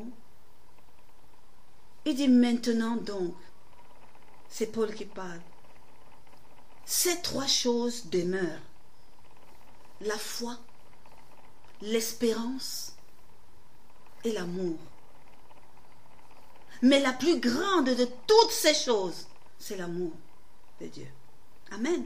il dit maintenant donc, c'est Paul qui parle, ces trois choses demeurent: la foi, l'espérance et l'amour. Mais la plus grande de toutes ces choses, c'est l'amour de Dieu. Amen.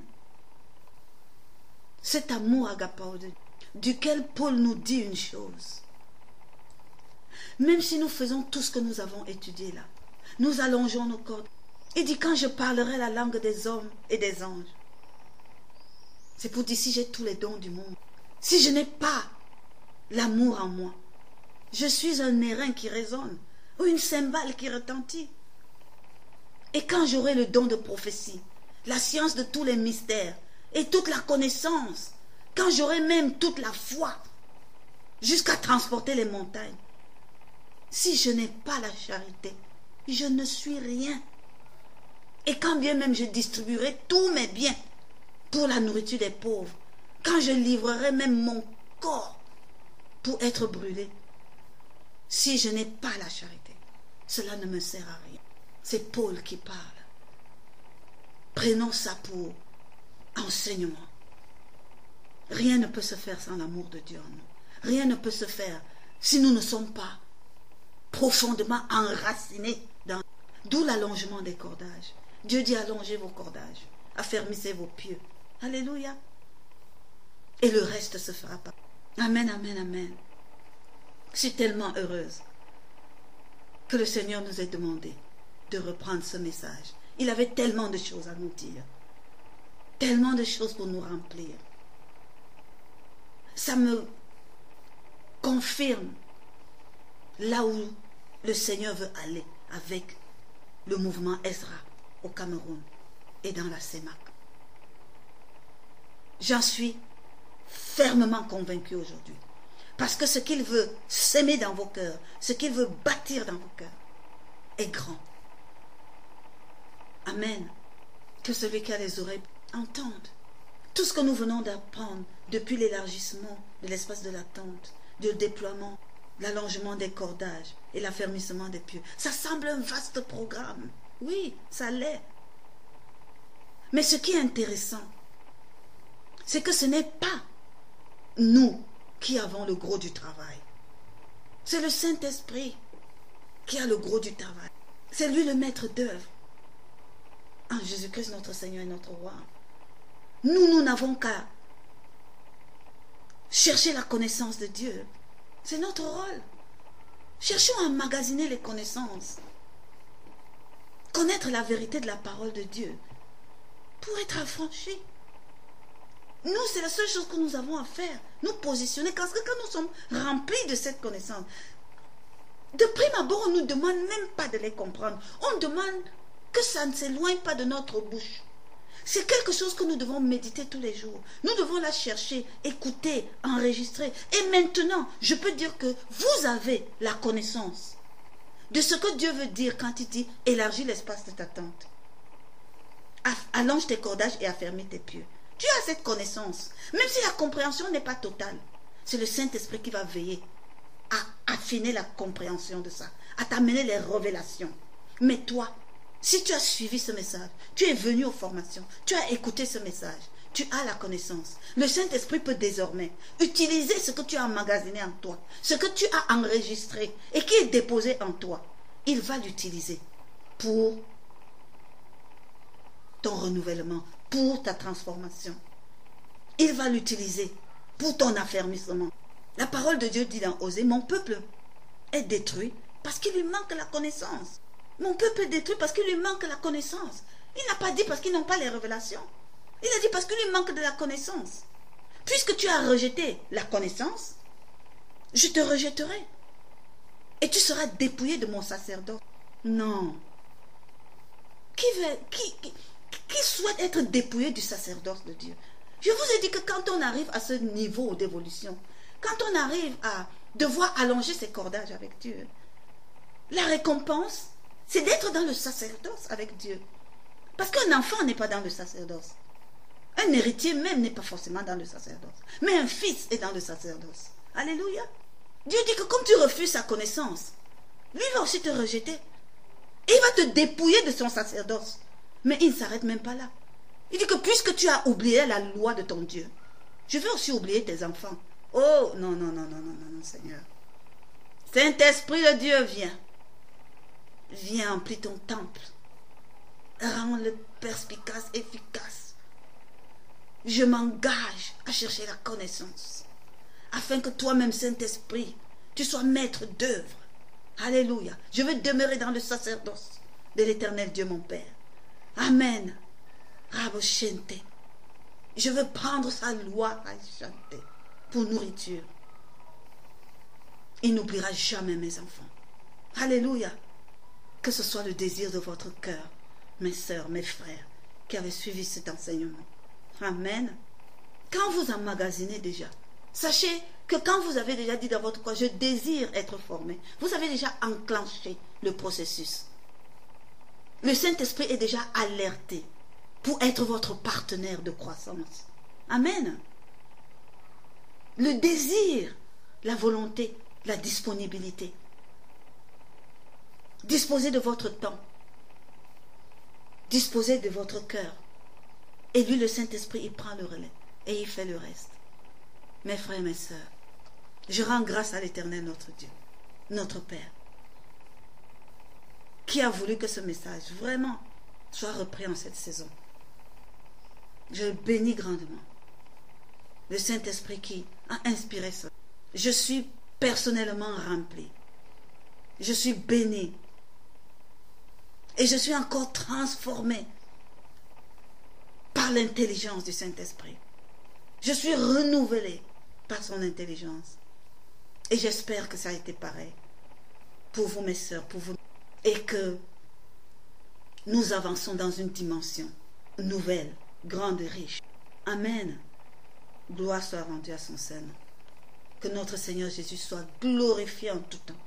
Cet amour agapao duquel Paul nous dit une chose. Même si nous faisons tout ce que nous avons étudié là, nous allongeons nos cordes. Il dit quand je parlerai la langue des hommes et des anges. C'est pour dire si j'ai tous les dons du monde. Si je n'ai pas l'amour en moi, je suis un airain qui résonne ou une cymbale qui retentit. Et quand j'aurai le don de prophétie, la science de tous les mystères et toute la connaissance, quand j'aurai même toute la foi jusqu'à transporter les montagnes, si je n'ai pas la charité, je ne suis rien. Et quand bien même je distribuerai tous mes biens pour la nourriture des pauvres, quand je livrerai même mon corps pour être brûlé, si je n'ai pas la charité, cela ne me sert à rien. C'est Paul qui parle. Prenons ça pour enseignement. Rien ne peut se faire sans l'amour de Dieu en nous. Rien ne peut se faire si nous ne sommes pas profondément enracinés dans... D'où l'allongement des cordages. Dieu dit allongez vos cordages, affermissez vos pieux. Alléluia. Et le reste se fera pas. Amen, amen, amen. Je suis tellement heureuse que le Seigneur nous ait demandé de reprendre ce message. Il avait tellement de choses à nous dire. Tellement de choses pour nous remplir. Ça me confirme là où le Seigneur veut aller avec le mouvement Ezra au Cameroun et dans la CEMAC. J'en suis fermement convaincue aujourd'hui. Parce que ce qu'il veut s'aimer dans vos cœurs, ce qu'il veut bâtir dans vos cœurs, est grand. Amen. Que celui qui a les oreilles entende. Tout ce que nous venons d'apprendre depuis l'élargissement de l'espace de la tente, du déploiement, l'allongement des cordages et l'affermissement des pieux, ça semble un vaste programme. Oui, ça l'est. Mais ce qui est intéressant, c'est que ce n'est pas nous qui avons le gros du travail. C'est le Saint-Esprit qui a le gros du travail. C'est lui le maître d'œuvre. En Jésus-Christ, notre Seigneur et notre Roi. Nous n'avons qu'à chercher la connaissance de Dieu. C'est notre rôle. Cherchons à emmagasiner les connaissances. Connaître la vérité de la parole de Dieu pour être affranchis. Nous, c'est la seule chose que nous avons à faire. Nous positionner. Parce que quand nous sommes remplis de cette connaissance, de prime abord, on ne nous demande même pas de les comprendre. On demande que ça ne s'éloigne pas de notre bouche. C'est quelque chose que nous devons méditer tous les jours. Nous devons la chercher, écouter, enregistrer. Et maintenant, je peux dire que vous avez la connaissance de ce que Dieu veut dire quand il dit « élargis l'espace de ta tente ». Allonge tes cordages et affermis tes pieux. Tu as cette connaissance. Même si la compréhension n'est pas totale, c'est le Saint-Esprit qui va veiller à affiner la compréhension de ça, à t'amener les révélations. Mais toi, si tu as suivi ce message, tu es venu aux formations, tu as écouté ce message, tu as la connaissance. Le Saint-Esprit peut désormais utiliser ce que tu as emmagasiné en toi, ce que tu as enregistré et qui est déposé en toi. Il va l'utiliser pour ton renouvellement, pour ta transformation. Il va l'utiliser pour ton affermissement. La parole de Dieu dit dans Osée, mon peuple est détruit parce qu'il lui manque la connaissance. Mon peuple est détruit parce qu'il lui manque la connaissance. Il n'a pas dit parce qu'ils n'ont pas les révélations. Il a dit parce qu'il lui manque de la connaissance. Puisque tu as rejeté la connaissance, je te rejetterai. Et tu seras dépouillé de mon sacerdoce. Non. Qui souhaite être dépouillé du sacerdoce de Dieu? Je vous ai dit que quand on arrive à ce niveau d'évolution, quand on arrive à devoir allonger ses cordages avec Dieu, La récompense, c'est d'être dans le sacerdoce avec Dieu. Parce qu'un enfant n'est pas dans le sacerdoce. Un héritier même n'est pas forcément dans le sacerdoce. Mais un fils est dans le sacerdoce. Alléluia. Dieu dit que comme tu refuses sa connaissance, lui va aussi te rejeter. Et il va te dépouiller de son sacerdoce. Mais il ne s'arrête même pas là. Il dit que puisque tu as oublié la loi de ton Dieu, je vais aussi oublier tes enfants. Oh, non, non, non, non, non, non, non, Seigneur. Saint-Esprit de Dieu, viens. Viens, emplis ton temple. Rends-le perspicace, efficace. Je m'engage à chercher la connaissance, afin que toi-même, Saint-Esprit, tu sois maître d'œuvre. Alléluia. Je veux demeurer dans le sacerdoce de l'Éternel Dieu, mon Père. Amen. Raboshente. Je veux prendre sa loi à chanter pour nourriture. Il n'oubliera jamais mes enfants. Alléluia. Que ce soit le désir de votre cœur, mes sœurs, mes frères, qui avaient suivi cet enseignement. Amen. Quand vous emmagasinez déjà, sachez que quand vous avez déjà dit dans votre corps, je désire être formé, vous avez déjà enclenché le processus. Le Saint-Esprit est déjà alerté pour être votre partenaire de croissance. Amen. Le désir, la volonté, la disponibilité. Disposez de votre temps. Disposez de votre cœur. Et lui, le Saint-Esprit, il prend le relais et il fait le reste. Mes frères et mes sœurs, je rends grâce à l'Éternel notre Dieu, notre Père, qui a voulu que ce message vraiment soit repris en cette saison. Je le bénis grandement. Le Saint-Esprit qui a inspiré ça. Je suis personnellement rempli. Je suis béni. Et je suis encore transformé par l'intelligence du Saint-Esprit. Je suis renouvelé par son intelligence. Et j'espère que ça a été pareil pour vous, mes sœurs, pour vous. Et que nous avançons dans une dimension nouvelle, grande et riche. Amen. Gloire soit rendue à son Seigneur. Que notre Seigneur Jésus soit glorifié en tout temps.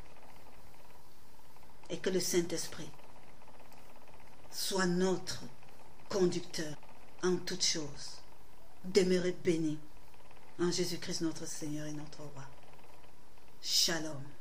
Et que le Saint-Esprit soit notre conducteur en toutes choses. Demeurez bénis en Jésus-Christ notre Seigneur et notre Roi. Shalom.